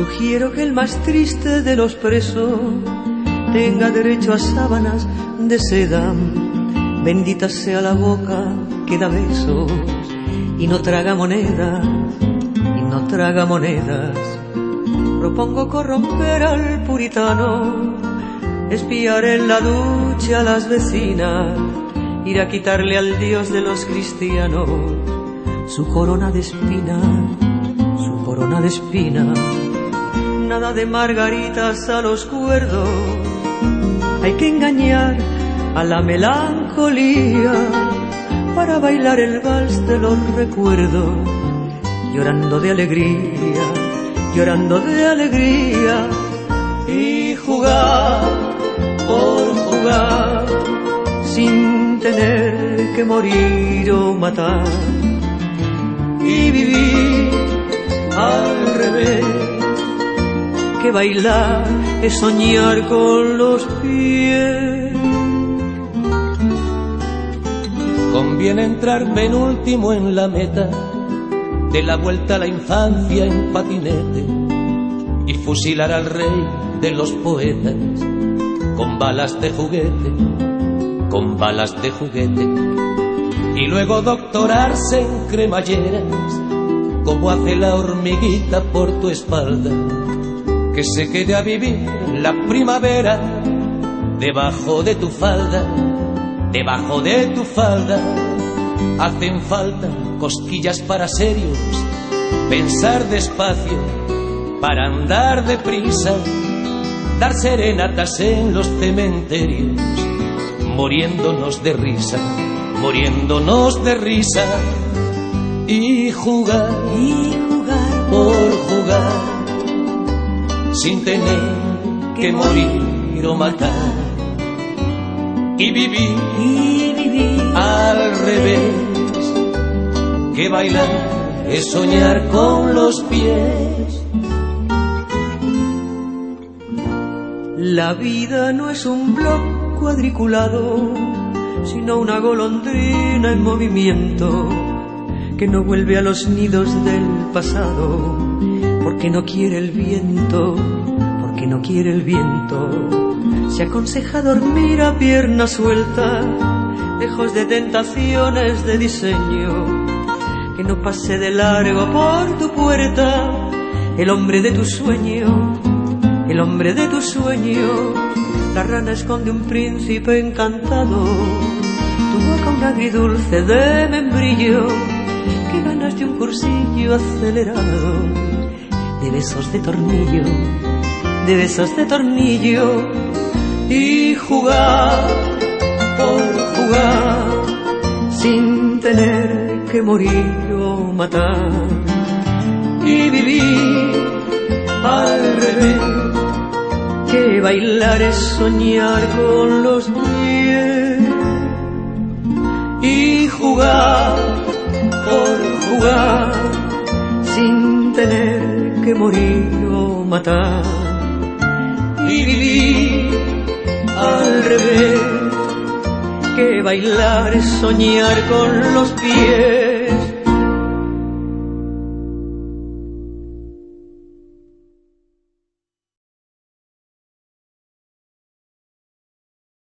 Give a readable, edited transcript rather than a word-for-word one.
Sugiero que el más triste de los presos tenga derecho a sábanas de seda. Bendita sea la boca que da besos y no traga monedas, y no traga monedas. Propongo corromper al puritano, espiar en la ducha a las vecinas, ir a quitarle al Dios de los cristianos su corona de espinas, su corona de espinas. Nada de margaritas a los cuerdos, hay que engañar a la melancolía para bailar el vals de los recuerdos, llorando de alegría, llorando de alegría, y jugar por jugar sin tener que morir o matar, y vivir al revés, que bailar es soñar con los pies. Conviene entrar penúltimo en la meta de la vuelta a la infancia en patinete y fusilar al rey de los poetas con balas de juguete, con balas de juguete, y luego doctorarse en cremalleras como hace la hormiguita por tu espalda, que se quede a vivir la primavera debajo de tu falda, debajo de tu falda. Hacen falta cosquillas para serios, pensar despacio para andar deprisa, dar serenatas en los cementerios, muriéndonos de risa, muriéndonos de risa, y jugar por jugar sin tener que morir o matar, y vivir al revés, que bailar es soñar con los pies. La vida no es un bloc cuadriculado, sino una golondrina en movimiento que no vuelve a los nidos del pasado, porque no quiere el viento, porque no quiere el viento. Se aconseja dormir a pierna suelta, lejos de tentaciones de diseño, que no pase de largo por tu puerta el hombre de tu sueño, el hombre de tu sueño. La rana esconde un príncipe encantado, tu boca un agridulce de membrillo, que ganas de un cursillo acelerado de besos de tornillo, de besos de tornillo, y jugar por jugar sin tener que morir o matar, y vivir al revés, que bailar es soñar con los pies, y jugar por jugar sin tener que morir o matar, y vivir al revés, que bailar es soñar con los pies.